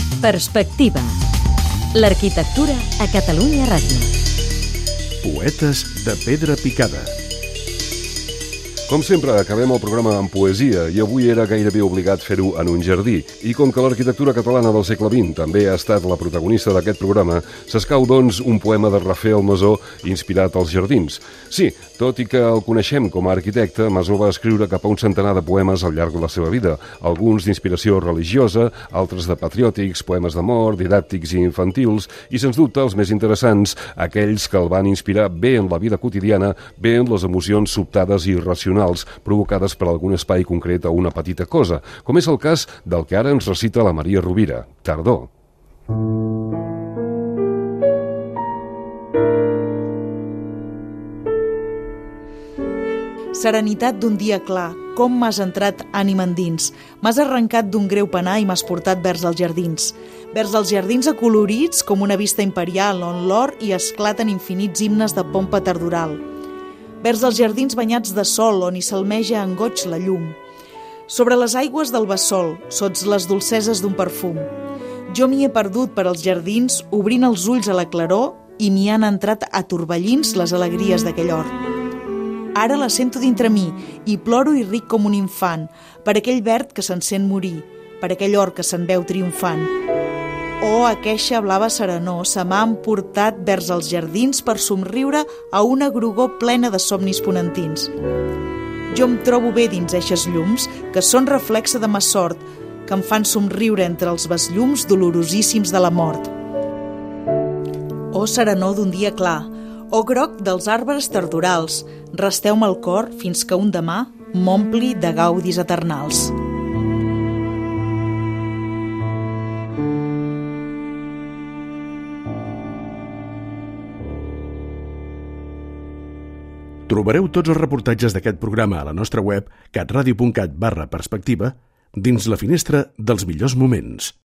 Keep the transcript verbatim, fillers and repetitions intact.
Perspectiva. L'arquitectura a Catalunya Ràdio. Poetes de pedra picada. Com sempre, acabem el programa amb poesia i avui era gairebé obligat fer-ho en un jardí. I com que l'arquitectura catalana del segle vint també ha estat la protagonista d'aquest programa, s'escau, doncs, un poema de Rafael Masó inspirat als jardins. Sí, tot i que el coneixem com a arquitecte, Masó va escriure cap a un centenar de poemes al llarg de la seva vida, alguns d'inspiració religiosa, altres de patriòtics, poemes d'amor, didàctics i infantils, i sens dubte els més interessants, aquells que el van inspirar bé en la vida quotidiana, bé en les emocions sobtades i irracionals provocades per algun espai concret o una petita cosa, com és el cas del que ara ens recita la Maria Rovira, Tardor. Serenitat d'un dia clar, com m'has entrat ànima endins. M'has arrencat d'un greu penar i m'has portat vers els jardins. Vers els jardins acolorits com una vista imperial on l'or hi esclaten infinits himnes de pompa tardoral. Vers els jardins banyats de sol on hi salmeja en goig la llum. Sobre les aigües del Bassol, sots les dolceses d'un perfum. Jo m'hi he perdut per als jardins, obrint els ulls a la claror i m'hi han entrat a torbellins les alegries d'aquell hort. Ara la sento dintre mi i ploro i ric com un infant per aquell verd que se'n sent morir, per aquell or que se'n veu triomfant. Oh, aqueixa blava serenor se m'ha emportat vers els jardins per somriure a una grogor plena de somnis ponentins. Jo em trobo bé dins eixes llums que són reflexe de ma sort, que em fan somriure entre els besllums dolorosíssims de la mort. Oh, serenor d'un dia clar, oh, groc dels arbres tardorals, resteu-me el cor fins que un demà m'ompli de gaudis eternals. Trobareu tots els reportatges d'aquest programa a la nostra web catradio punt cat barra perspectiva dins la finestra dels millors moments.